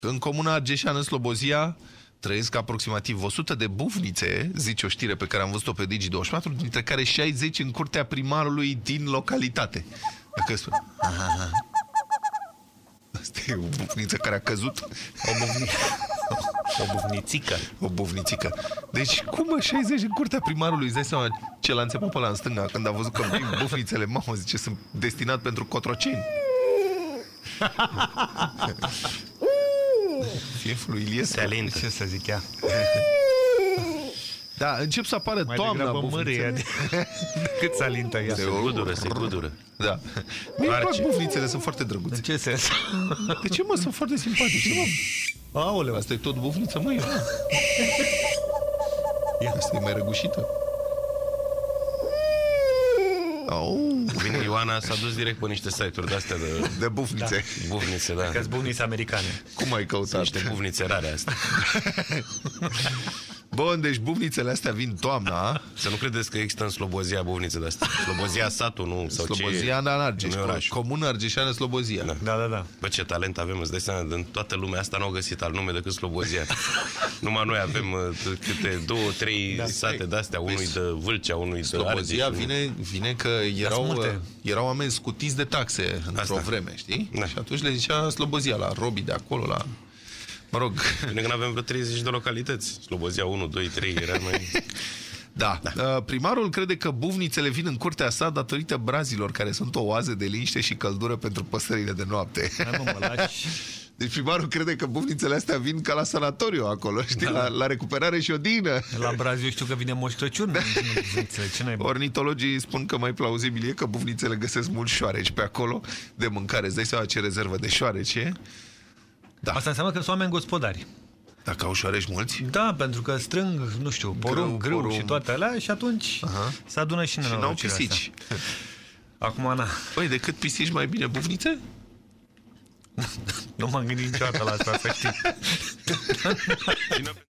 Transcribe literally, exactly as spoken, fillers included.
În comuna Argeșeană, Slobozia, trăiesc aproximativ o sută de bufnițe, zice o știre pe care am văzut-o pe Digi douăzeci și patru, dintre care șaizeci în curtea primarului din localitate. Dacă spune... Asta e o bufniță care a căzut. O, bufni... o bufnițică. O bufnițică. Deci cum mă, șaizeci în curtea primarului? Îți dai seama ce l-a înțepat pe ăla în stânga când a văzut că vin bufnițele. Mamă, zice, sunt destinat pentru cotroceni. Fieful lui Iliescu. Se alintă. Ce să zic ea? Da, încep să apară mai toamna bufnițele. Decât să alintă ea. Se gudură, se gudură. Da. Mie îmi plac bufnițele, sunt foarte drăguțe. În ce sens? De ce, mă? Sunt foarte simpatice, mă. Aoleu. Asta e tot bufniță, mă. Ia. Asta e mai răgușită. Oh. Bine, Ioana s-a dus direct pe niște site-uri de-astea de... De bufnițe. Da. Bufnițe, da. Că-s bufnițe americane. Cum ai căutat? Niște bufnițe rare astea. Bun, deci bufnițele astea vin toamna. Să nu credeți că există în Slobozia bufnițe de-astea. Slobozia satul, nu? Sau Slobozia în Argeș, Comuna Argeșeană, Slobozia. Da, da, da. Bă, ce talent avem, îți dai seama, în toată lumea asta n-au găsit alt nume decât Slobozia. Numai noi avem uh, câte două, trei da, sate de-astea, unui de Vâlcea, unui de Slobozia Argeș. vine, vine că erau, uh, erau oameni scutiți de taxe într-o vreme, știi? Da. Și atunci le zicea Slobozia la robii de acolo, la... Mă rog. Bine că avem vreo treizeci de localități. Slobozia unu, doi, trei era mai... Da. da. Primarul crede că bufnițele vin în curtea sa datorită brazilor, care sunt o oază de liniște și căldură pentru păsările de noapte. Hai, mă, mă lași. Deci primarul crede că bufnițele astea vin ca la sanatoriu acolo, știi, da. la, la recuperare și odină. La Brazil știu că vine Moș Crăciun. Ce Ornitologii spun că mai plauzibil e că bufnițele găsesc mulți șoareci pe acolo de mâncare. Îți dai seama ce rezervă de șoareci e? Da. Asta înseamnă că sunt oameni gospodari. Dacă au șoareci mulți? Da, pentru că strâng, nu știu, porumb, grâu, grâu și toate alea și atunci uh-huh. se adună și în și n-au pisici. Acum, na. Păi, decât pisici mai bine bufnițe? Nu m-am gândit niciodată la asta, să știi.